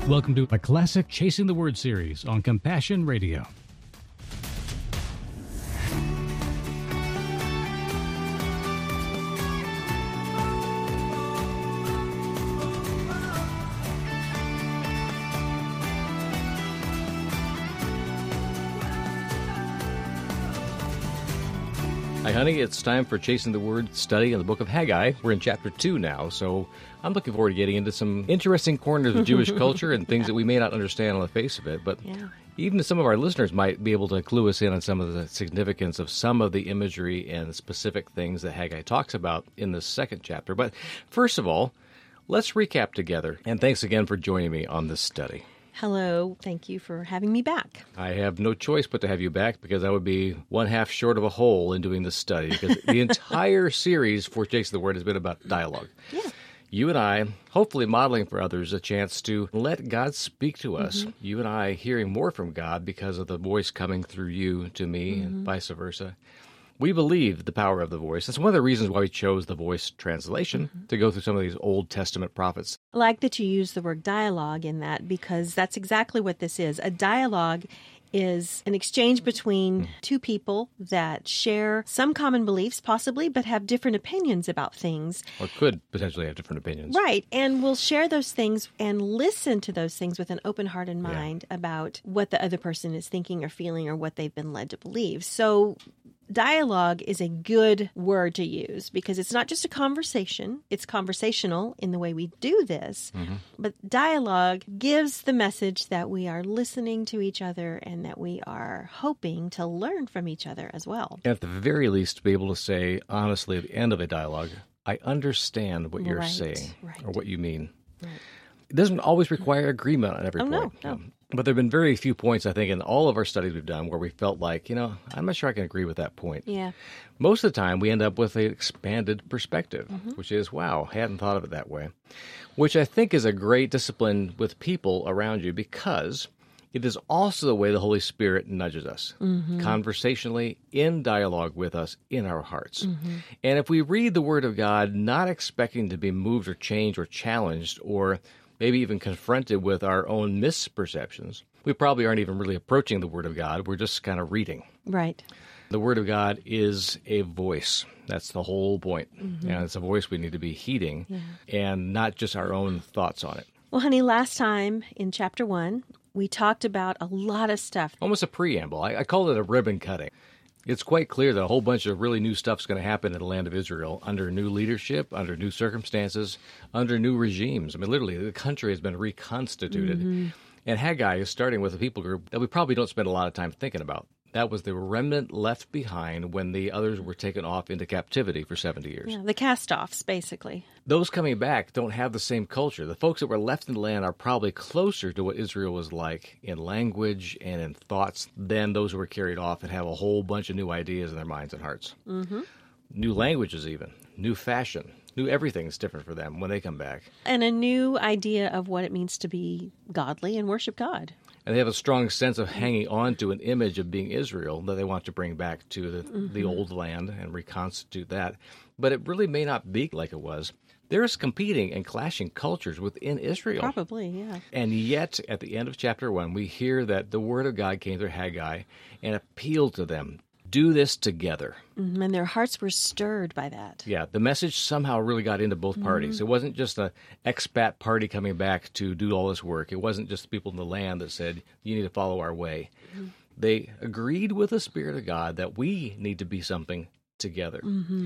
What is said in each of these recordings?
Welcome to a classic Chasing the Word series on Compassion Radio. Hi, honey. It's time for Chasing the Word study in the book of Haggai. We're in chapter 2 now, so I'm looking forward to getting into some interesting corners of Jewish culture and things that we may not understand on the face of it. But even some of our listeners might be able to clue us in on some of the significance of some of the imagery and specific things that Haggai talks about in this second chapter. But first of all, let's recap together. And thanks again for joining me on this study. Hello. Thank you for having me back. I have no choice but to have you back because I would be one half short of a hole in doing this study because the entire series for Chasing the Word has been about dialogue. Yeah. You and I, hopefully modeling for others a chance to let God speak to us. You and I hearing more from God because of the voice coming through you to me and vice versa. We believe the power of the voice. That's one of the reasons why we chose the voice translation to go through some of these Old Testament prophets. I like that you use the word dialogue in that because that's exactly what this is. A dialogue is an exchange between two people that share some common beliefs, possibly, but have different opinions about things. Or could potentially have different opinions. Right. And we'll share those things and listen to those things with an open heart and mind about what the other person is thinking or feeling or what they've been led to believe. So dialogue is a good word to use because it's not just a conversation. It's conversational in the way we do this. But dialogue gives the message that we are listening to each other and that we are hoping to learn from each other as well. At the very least, to be able to say, honestly, at the end of a dialogue, I understand what you're saying or what you mean. Right. It doesn't always require agreement on every point. No. But there have been very few points, I think, in all of our studies we've done where we felt like, I'm not sure I can agree with that point. Yeah. Most of the time, we end up with an expanded perspective, which is, wow, I hadn't thought of it that way, which I think is a great discipline with people around you because it is also the way the Holy Spirit nudges us, conversationally, in dialogue with us, in our hearts. And if we read the Word of God not expecting to be moved or changed or challenged or maybe even confronted with our own misperceptions, we probably aren't even really approaching the Word of God. We're just kind of reading. Right. The Word of God is a voice. That's the whole point. And it's a voice we need to be heeding and not just our own thoughts on it. Well, honey, last time in chapter 1, we talked about a lot of stuff. Almost a preamble. I call it a ribbon cutting. It's quite clear that a whole bunch of really new stuff's going to happen in the land of Israel under new leadership, under new circumstances, under new regimes. I mean, literally, the country has been reconstituted. And Haggai is starting with a people group that we probably don't spend a lot of time thinking about. That was the remnant left behind when the others were taken off into captivity for 70 years. Yeah, the cast-offs, basically. Those coming back don't have the same culture. The folks that were left in the land are probably closer to what Israel was like in language and in thoughts than those who were carried off and have a whole bunch of new ideas in their minds and hearts. New languages even, new fashion, new everything's different for them when they come back. And a new idea of what it means to be godly and worship God. And they have a strong sense of hanging on to an image of being Israel that they want to bring back to the old land and reconstitute that. But it really may not be like it was. There's competing and clashing cultures within Israel. Probably, yeah. And yet, at the end of chapter 1, we hear that the word of God came through Haggai and appealed to them. Do this together. And their hearts were stirred by that. Yeah, the message somehow really got into both parties. It wasn't just an expat party coming back to do all this work. It wasn't just the people in the land that said, you need to follow our way. They agreed with the Spirit of God that we need to be something together.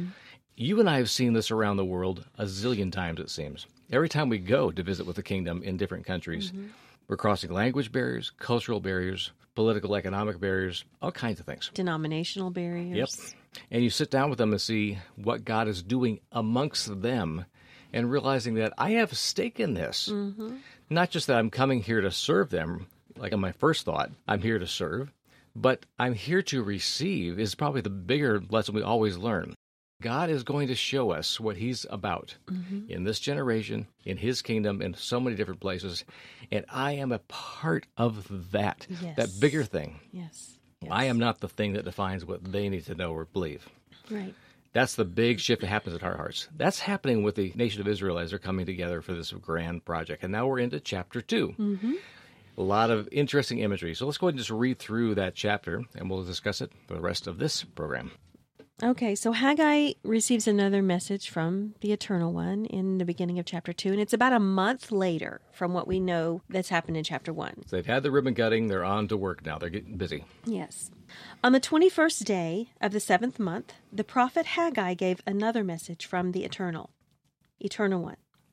You and I have seen this around the world a zillion times, it seems. Every time we go to visit with the kingdom in different countries, we're crossing language barriers, cultural barriers, political, economic barriers, all kinds of things. Denominational barriers. Yep. And you sit down with them and see what God is doing amongst them and realizing that I have a stake in this. Not just that I'm coming here to serve them, like on my first thought, I'm here to serve, but I'm here to receive is probably the bigger lesson we always learn. God is going to show us what he's about in this generation, in his kingdom, in so many different places. And I am a part of that, that bigger thing. Yes. I am not the thing that defines what they need to know or believe. Right. That's the big shift that happens in our hearts. That's happening with the nation of Israel as they're coming together for this grand project. And now we're into chapter 2. Mm-hmm. A lot of interesting imagery. So let's go ahead and just read through that chapter, and we'll discuss it for the rest of this program. Okay, so Haggai receives another message from the Eternal One in the beginning of chapter 2, and it's about a month later from what we know that's happened in chapter 1. So they've had the ribbon cutting. They're on to work now. They're getting busy. Yes. On the 21st day of the 7th month, the prophet Haggai gave another message from the Eternal One.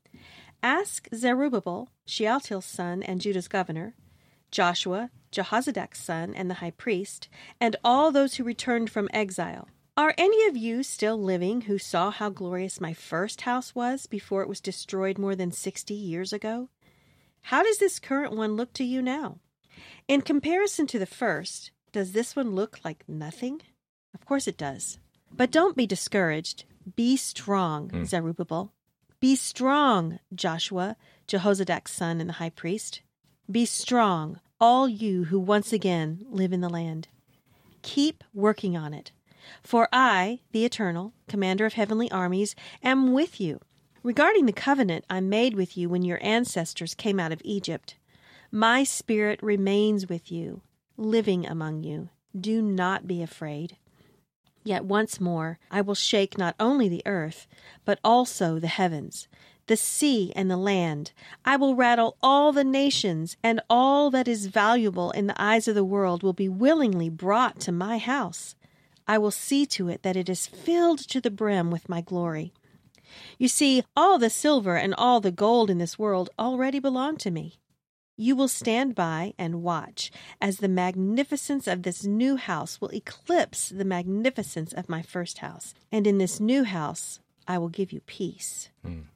Ask Zerubbabel, Shealtiel's son and Judah's governor, Joshua, Jehozadak son and the high priest, and all those who returned from exile. Are any of you still living who saw how glorious my first house was before it was destroyed more than 60 years ago? How does this current one look to you now? In comparison to the first, does this one look like nothing? Of course it does. But don't be discouraged. Be strong, Zerubbabel. Be strong, Joshua, Jehozadak's son and the high priest. Be strong, all you who once again live in the land. Keep working on it. For I, the Eternal, Commander of heavenly armies, am with you. Regarding the covenant I made with you when your ancestors came out of Egypt, my spirit remains with you, living among you. Do not be afraid. Yet once more I will shake not only the earth, but also the heavens, the sea and the land. I will rattle all the nations, and all that is valuable in the eyes of the world will be willingly brought to my house. I will see to it that it is filled to the brim with my glory. You see, all the silver and all the gold in this world already belong to me. You will stand by and watch as the magnificence of this new house will eclipse the magnificence of my first house. And in this new house, I will give you peace.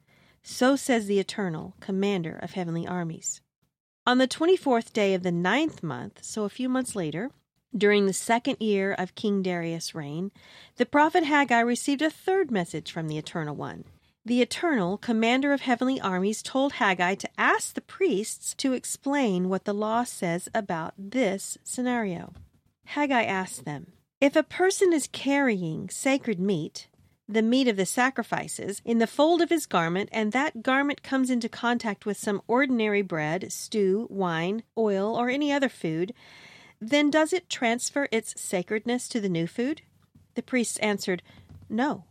So says the Eternal, Commander of heavenly armies. On the 24th day of the 9th month, so a few months later, during the 2nd year of King Darius' reign, the prophet Haggai received a third message from the Eternal One. The Eternal, Commander of heavenly armies, told Haggai to ask the priests to explain what the law says about this scenario. Haggai asked them, if a person is carrying sacred meat, the meat of the sacrifices, in the fold of his garment, and that garment comes into contact with some ordinary bread, stew, wine, oil, or any other food, then does it transfer its sacredness to the new food? The priests answered, no.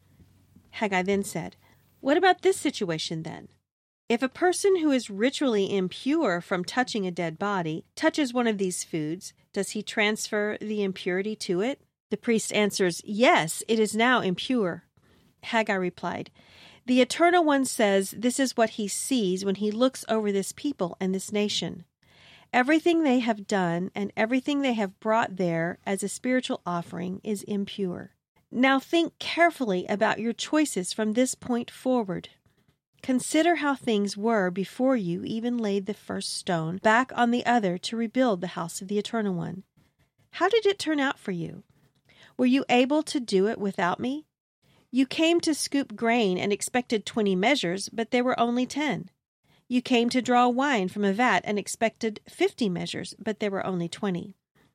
Haggai then said, what about this situation then? If a person who is ritually impure from touching a dead body touches one of these foods, does he transfer the impurity to it? The priest answers, yes, it is now impure. Haggai replied, the Eternal One says this is what he sees when he looks over this people and this nation. Everything they have done and everything they have brought there as a spiritual offering is impure. Now think carefully about your choices from this point forward. Consider how things were before you even laid the first stone back on the other to rebuild the house of the Eternal One. How did it turn out for you? Were you able to do it without me? You came to scoop grain and expected 20 measures, but there were only 10. You came to draw wine from a vat and expected 50 measures, but there were only 20.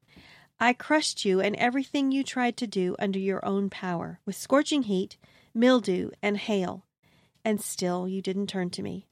I crushed you and everything you tried to do under your own power, with scorching heat, mildew, and hail, and still you didn't turn to me.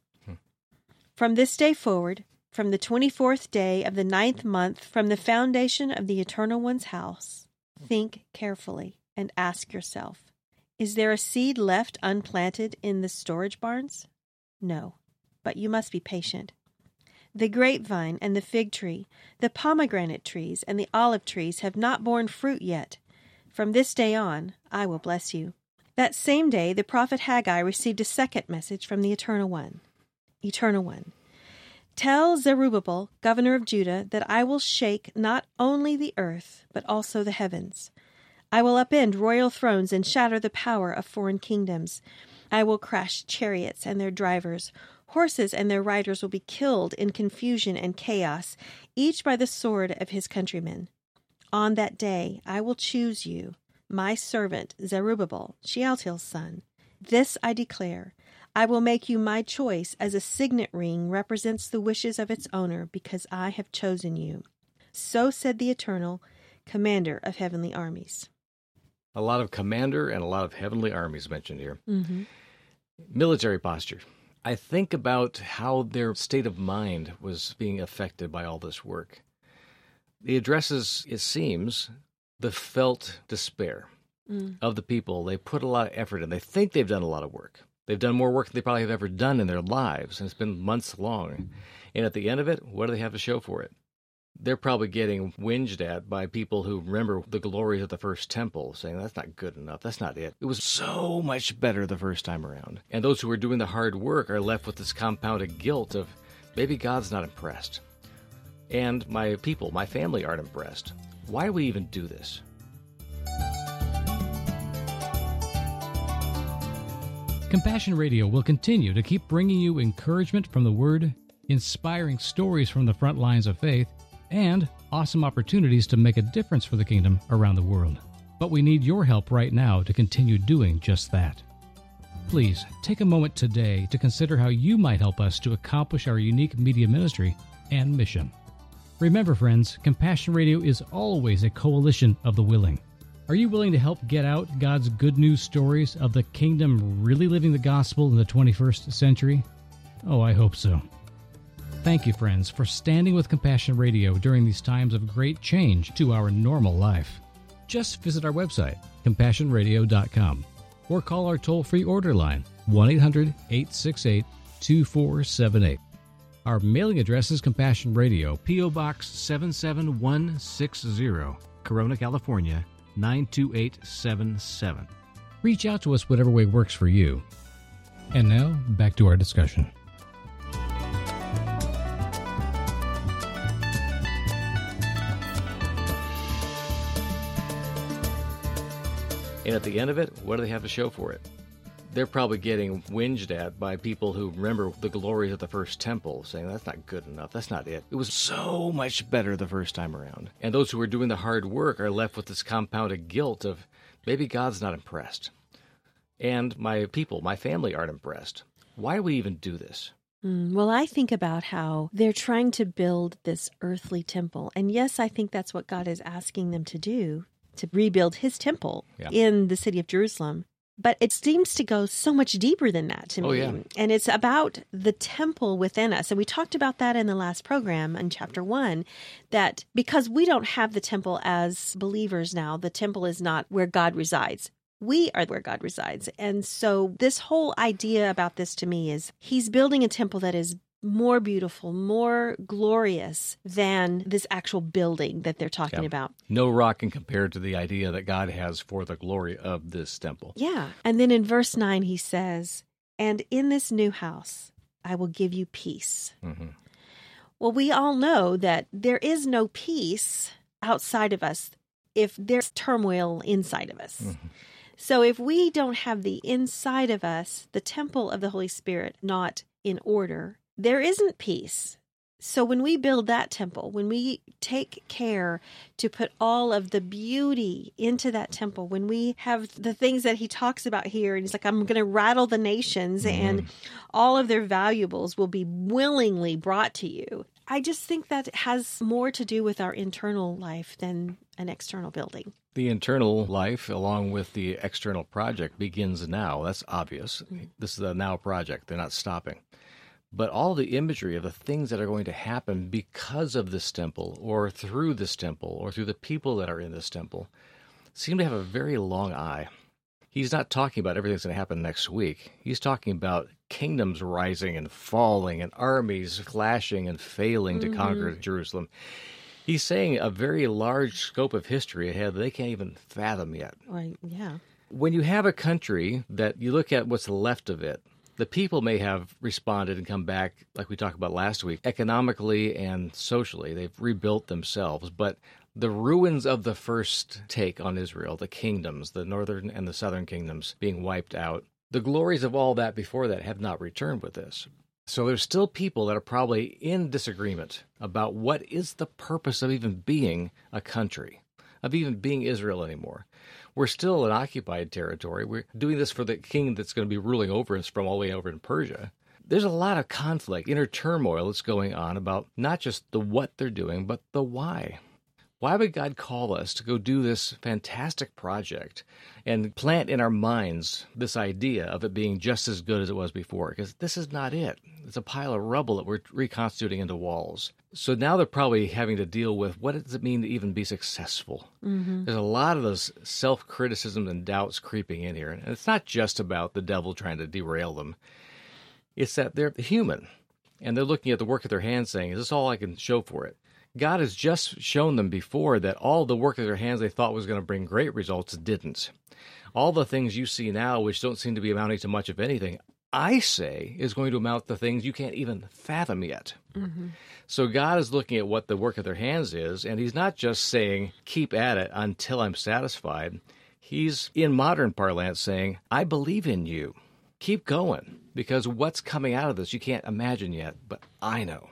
From this day forward, from the 24th day of the 9th month, from the foundation of the Eternal One's house, think carefully and ask yourself, is there a seed left unplanted in the storage barns? No. But you must be patient. The grapevine and the fig tree, the pomegranate trees and the olive trees have not borne fruit yet. From this day on, I will bless you. That same day, the prophet Haggai received a second message from the Eternal One. Eternal One, tell Zerubbabel, governor of Judah, that I will shake not only the earth, but also the heavens. I will upend royal thrones and shatter the power of foreign kingdoms. I will crash chariots and their drivers. Horses and their riders will be killed in confusion and chaos, each by the sword of his countrymen. On that day I will choose you, my servant Zerubbabel, Shealtiel's son. This I declare, I will make you my choice as a signet ring represents the wishes of its owner, because I have chosen you. So said the Eternal, Commander of heavenly armies. A lot of commander and a lot of heavenly armies mentioned here. Mm-hmm. Military posture. I think about how their state of mind was being affected by all this work. He addresses, it seems, the felt despair of the people. They put a lot of effort in. They think they've done a lot of work. They've done more work than they probably have ever done in their lives, and it's been months long. And at the end of it, what do they have to show for it? They're probably getting whinged at by people who remember the glories of the first temple, saying, that's not good enough. That's not it. It was so much better the first time around. And those who are doing the hard work are left with this compounded guilt of, maybe God's not impressed. And my people, my family aren't impressed. Why do we even do this? Compassion Radio will continue to keep bringing you encouragement from the Word, inspiring stories from the front lines of faith, and awesome opportunities to make a difference for the kingdom around the world. But we need your help right now to continue doing just that. Please take a moment today to consider how you might help us to accomplish our unique media ministry and mission. Remember, friends, Compassion Radio is always a coalition of the willing. Are you willing to help get out God's good news stories of the kingdom really living the gospel in the 21st century? Oh, I hope so. Thank you, friends, for standing with Compassion Radio during these times of great change to our normal life. Just visit our website, CompassionRadio.com, or call our toll-free order line, 1-800-868-2478. Our mailing address is Compassion Radio, P.O. Box 77160, Corona, California, 92877. Reach out to us whatever way works for you. And now, back to our discussion. And at the end of it, what do they have to show for it? They're probably getting whinged at by people who remember the glories of the first temple, saying, that's not good enough. That's not it. It was so much better the first time around. And those who are doing the hard work are left with this compounded guilt of, maybe God's not impressed. And my people, my family aren't impressed. Why do we even do this? Well, I think about how they're trying to build this earthly temple. And yes, I think that's what God is asking them to do, to rebuild his temple in the city of Jerusalem. But it seems to go so much deeper than that to me. Oh, yeah. And it's about the temple within us. And we talked about that in the last program in chapter 1, that because we don't have the temple as believers now, the temple is not where God resides. We are where God resides. And so this whole idea about this to me is he's building a temple that is more beautiful, more glorious than this actual building that they're talking about. No rock can compare to the idea that God has for the glory of this temple. Yeah. And then in verse 9, he says, and in this new house, I will give you peace. Mm-hmm. Well, we all know that there is no peace outside of us if there's turmoil inside of us. Mm-hmm. So if we don't have the inside of us, the temple of the Holy Spirit, not in order, there isn't peace. So when we build that temple, when we take care to put all of the beauty into that temple, when we have the things that he talks about here, and he's like, I'm going to rattle the nations and all of their valuables will be willingly brought to you. I just think that it has more to do with our internal life than an external building. The internal life, along with the external project, begins now. That's obvious. This is a now project. They're not stopping. But all the imagery of the things that are going to happen because of this temple or through this temple or through the people that are in this temple seem to have a very long eye. He's not talking about everything that's going to happen next week. He's talking about kingdoms rising and falling and armies clashing and failing to conquer Jerusalem. He's saying a very large scope of history ahead that they can't even fathom yet. Right, yeah. When you have a country that you look at what's left of it, the people may have responded and come back, like we talked about last week, economically and socially. They've rebuilt themselves. But the ruins of the first take on Israel, the kingdoms, the northern and the southern kingdoms being wiped out, the glories of all that before that have not returned with this. So there's still people that are probably in disagreement about what is the purpose of even being a country, of even being Israel anymore. We're still in occupied territory. We're doing this for the king that's going to be ruling over us from all the way over in Persia. There's a lot of conflict, inner turmoil that's going on about not just the what they're doing, but the why. Why would God call us to go do this fantastic project and plant in our minds this idea of it being just as good as it was before? Because this is not it. It's a pile of rubble that we're reconstituting into walls. So now they're probably having to deal with, what does it mean to even be successful? There's a lot of those self-criticisms and doubts creeping in here. And it's not just about the devil trying to derail them. It's that they're human. And they're looking at the work of their hands saying, is this all I can show for it? God has just shown them before that all the work of their hands they thought was going to bring great results didn't. All the things you see now, which don't seem to be amounting to much of anything, I say is going to amount to things you can't even fathom yet. So God is looking at what the work of their hands is, and he's not just saying, keep at it until I'm satisfied. He's, in modern parlance, saying, I believe in you. Keep going, because what's coming out of this you can't imagine yet, but I know.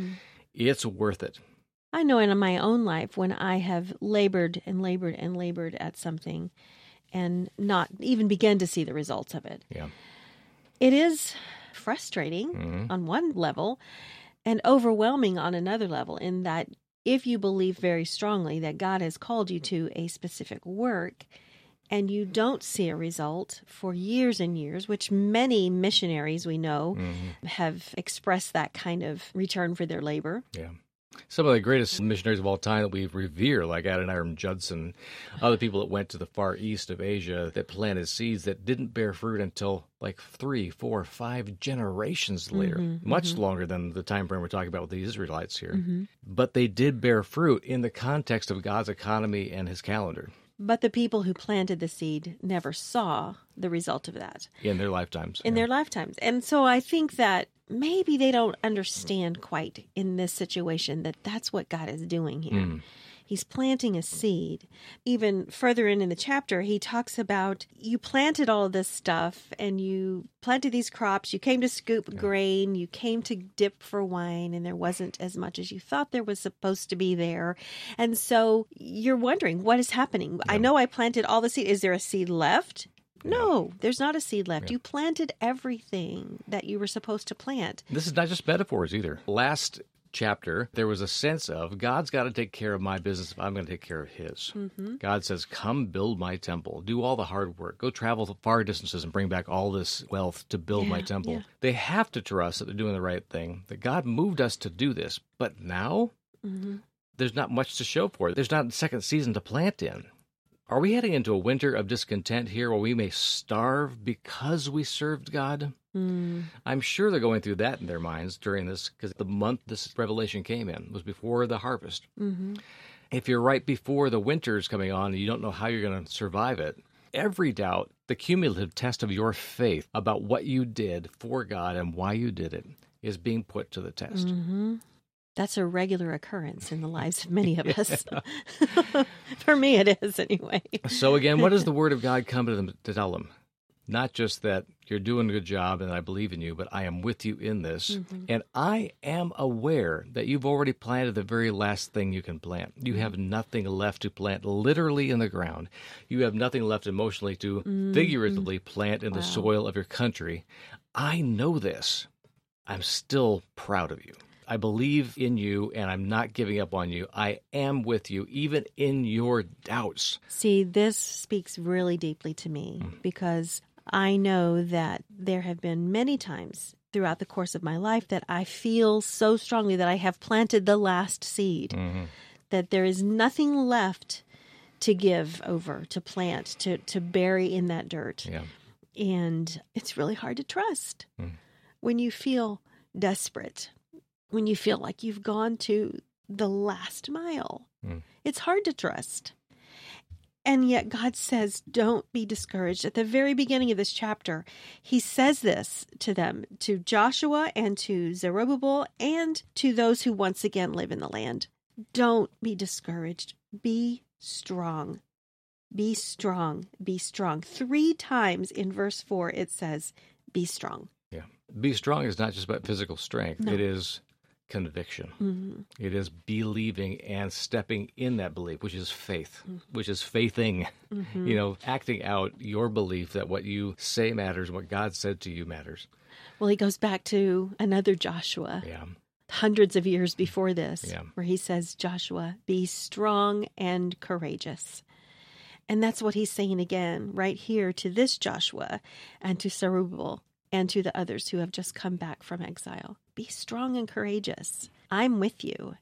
It's worth it. I know in my own life when I have labored and labored and labored at something and not even begin to see the results of it. Yeah. It is frustrating on one level and overwhelming on another level, in that if you believe very strongly that God has called you to a specific work and you don't see a result for years and years, which many missionaries we know have expressed that kind of return for their labor. Yeah. Some of the greatest missionaries of all time that we revere, like Adoniram Judson, other people that went to the far east of Asia that planted seeds that didn't bear fruit until like 3, 4, 5 generations later, much longer than the time frame we're talking about with the Israelites here. But they did bear fruit in the context of God's economy and his calendar. But the people who planted the seed never saw the result of that. In their lifetimes. In their lifetimes. And so I think that maybe they don't understand quite in this situation that that's what God is doing here. He's planting a seed. Even further in the chapter, he talks about you planted all of this stuff and you planted these crops. You came to scoop grain. You came to dip for wine, and there wasn't as much as you thought there was supposed to be there. And so you're wondering, what is happening? I know I planted all the seed. Is there a seed left? No, there's not a seed left. You planted everything that you were supposed to plant. This is not just metaphors either. Last chapter, there was a sense of God's got to take care of my business if I'm going to take care of his. God says, come build my temple. Do all the hard work. Go travel far distances and bring back all this wealth to build my temple. They have to trust that they're doing the right thing, that God moved us to do this. But now, there's not much to show for it. There's not a second season to plant in. Are we heading into a winter of discontent here where we may starve because we served God? I'm sure they're going through that in their minds during this, because the month this revelation came in was before the harvest. If you're right before the winter's coming on and you don't know how you're going to survive it, every doubt, the cumulative test of your faith about what you did for God and why you did it is being put to the test. That's a regular occurrence in the lives of many of us. For me, it is anyway. So again, what does the Word of God come to them to tell them? Not just that you're doing a good job and I believe in you, but I am with you in this. And I am aware that you've already planted the very last thing you can plant. You have nothing left to plant literally in the ground. You have nothing left emotionally to figuratively plant in the soil of your country. I know this. I'm still proud of you. I believe in you, and I'm not giving up on you. I am with you, even in your doubts. See, this speaks really deeply to me because I know that there have been many times throughout the course of my life that I feel so strongly that I have planted the last seed, that there is nothing left to give over, to plant, to bury in that dirt. And it's really hard to trust when you feel desperate. When you feel like you've gone to the last mile, it's hard to trust. And yet God says, don't be discouraged. At the very beginning of this chapter, he says this to them, to Joshua and to Zerubbabel and to those who once again live in the land. Don't be discouraged. Be strong. Be strong. Be strong. 3 times in verse 4, it says, be strong. Yeah. Be strong is not just about physical strength. No. It is conviction. It is believing and stepping in that belief, which is faith, which is faithing, acting out your belief that what you say matters, what God said to you matters. Well, he goes back to another Joshua. hundreds of years before this, Yeah. where he says, Joshua, be strong and courageous. And that's what he's saying again right here to this Joshua and to Zerubbabel and to the others who have just come back from exile. Be strong and courageous. I'm with you.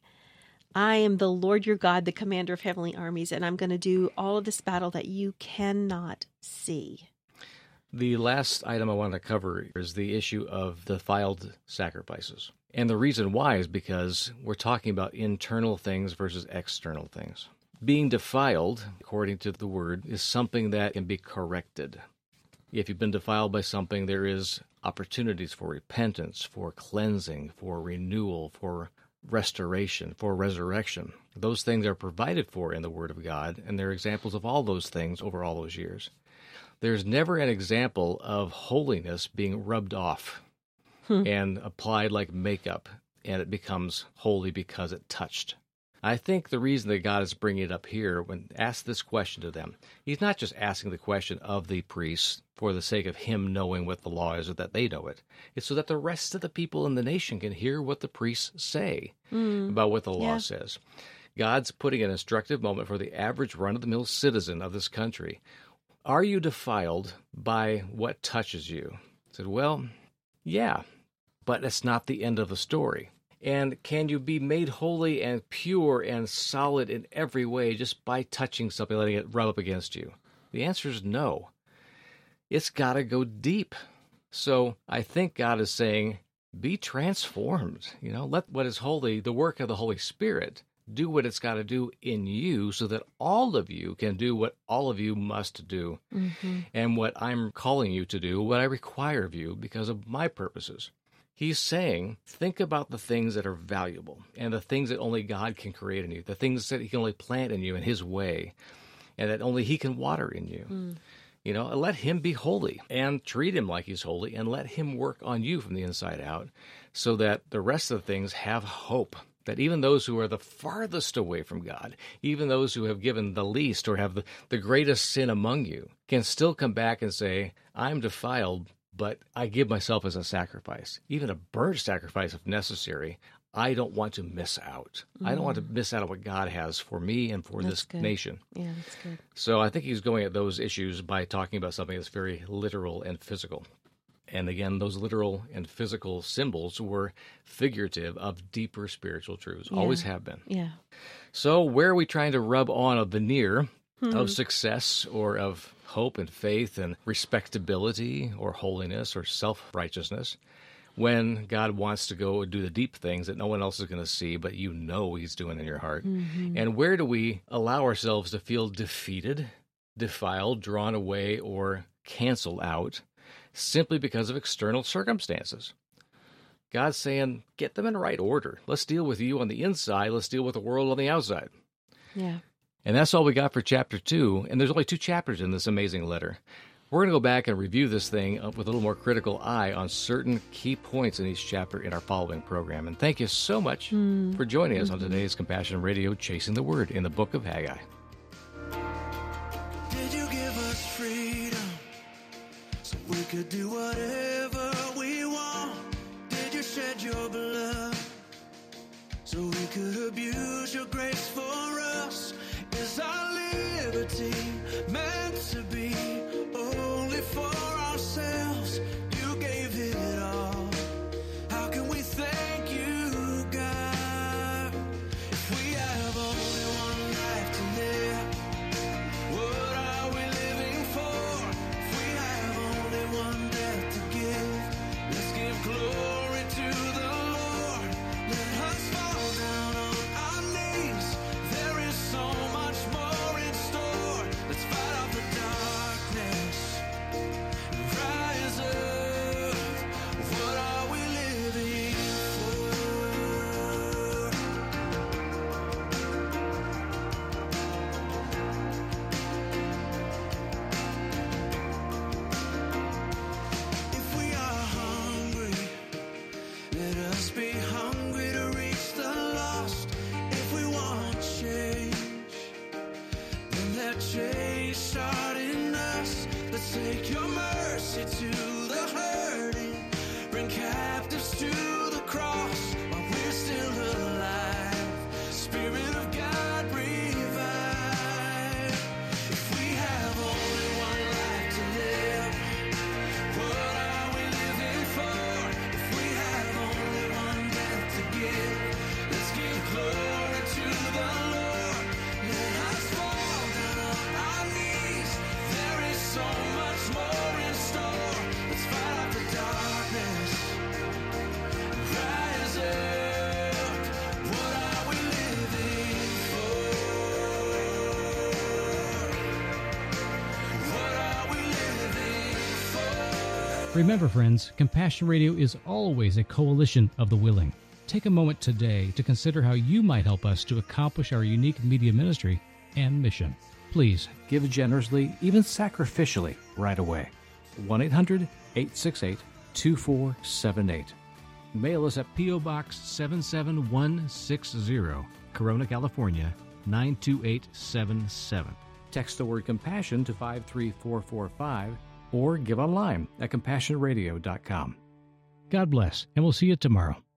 I am the Lord your God, the commander of heavenly armies, and I'm going to do all of this battle that you cannot see. The last item I want to cover is the issue of defiled sacrifices. And the reason why is because we're talking about internal things versus external things. Being defiled, according to the word, is something that can be corrected. If you've been defiled by something, there is opportunities for repentance, for cleansing, for renewal, for restoration, for resurrection. Those things are provided for in the Word of God, and there are examples of all those things over all those years. There's never an example of holiness being rubbed off and applied like makeup, and it becomes holy because it touched. I think the reason that God is bringing it up here, when asked this question to them, he's not just asking the question of the priests for the sake of him knowing what the law is or that they know it. It's so that the rest of the people in the nation can hear what the priests say about what the law says. God's putting an instructive moment for the average run-of-the-mill citizen of this country. Are you defiled by what touches you? I said, well, yeah, but it's not the end of the story. And can you be made holy and pure and solid in every way just by touching something, letting it rub up against you? The answer is no. It's got to go deep. So I think God is saying, be transformed. Let what is holy, the work of the Holy Spirit, do what it's got to do in you so that all of you can do what all of you must do. And what I'm calling you to do, what I require of you because of my purposes. He's saying, think about the things that are valuable and the things that only God can create in you, the things that he can only plant in you in his way, and that only he can water in you. Let him be holy and treat him like he's holy and let him work on you from the inside out so that the rest of the things have hope, that even those who are the farthest away from God, even those who have given the least or have the greatest sin among you, can still come back and say, I'm defiled, but I give myself as a sacrifice, even a burnt sacrifice if necessary. I don't want to miss out. I don't want to miss out on what God has for me and for this nation. Yeah, that's good. So I think he's going at those issues by talking about something that's very literal and physical. And again, those literal and physical symbols were figurative of deeper spiritual truths, always have been. Yeah. So where are we trying to rub on a veneer of success or of hope and faith and respectability or holiness or self-righteousness when God wants to go and do the deep things that no one else is going to see, but he's doing in your heart? And where do we allow ourselves to feel defeated, defiled, drawn away, or canceled out simply because of external circumstances? God's saying, get them in right order. Let's deal with you on the inside. Let's deal with the world on the outside. Yeah. And that's all we got for chapter 2. And there's only 2 chapters in this amazing letter. We're going to go back and review this thing with a little more critical eye on certain key points in each chapter in our following program. And thank you so much for joining us on today's Compassion Radio, Chasing the Word in the Book of Haggai. Did you give us freedom so we could do whatever we want? Did you shed your blood so we could abuse your grace for us? Is our liberty meant to be only for ourselves? You gave it all. How can we thank you, God? If we have only one life to live, what are we living for? If we have only one death to give, let's give glory to the Lord. Let us fall down on our knees. There is so much more in store. Let's fight off the darkness and rise up. What are we living for? If we are hungry, let us be hungry to reach the lost. If we want change, then let change start in us. Let's take your mercy to the hurting, bring captives to the cross while we're Remember, friends, Compassion Radio is always a coalition of the willing. Take a moment today to consider how you might help us to accomplish our unique media ministry and mission. Please give generously, even sacrificially, right away. 1-800-868-2478. Mail us at P.O. Box 77160, Corona, California, 92877. Text the word compassion to 53445 or give online at compassionradio.com. God bless, and we'll see you tomorrow.